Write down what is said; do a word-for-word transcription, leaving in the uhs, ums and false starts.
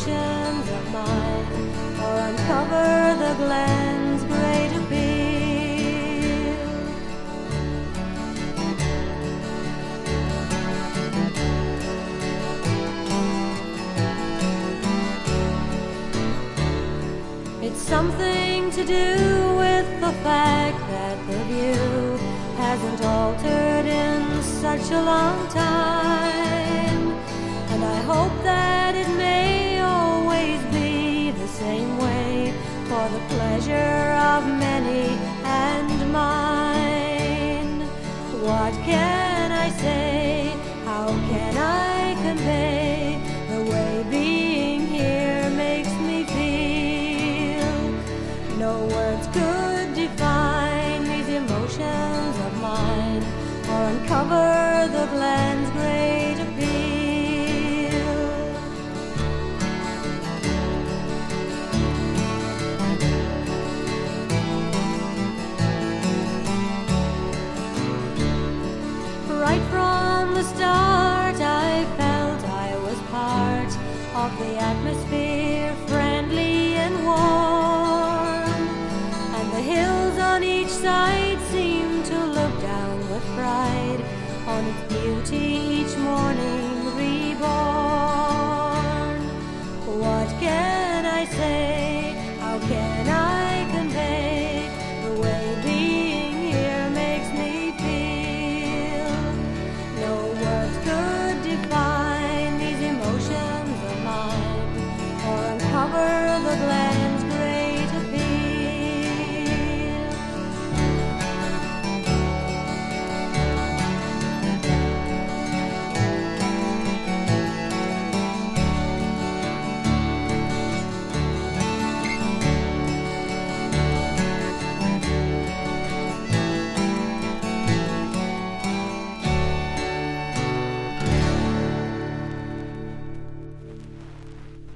emotions of mine, or uncover the glen's great appeal. It's something to do with the fact that the view hasn't altered in such a long time, and I hope that it may always be the same way for the pleasure of many and mine. What can I say? How can I convey the way being here makes me feel? No words could define these emotions of mine, or uncover the glen's great appeal. Right from the start I felt I was part of the atmosphere, friendly and warm, and the hills on each side seemed to look down with pride on its beauty each morning reborn. What can I say? How can I convey the way being here makes me feel? No words could define these emotions of mine, or uncover the glass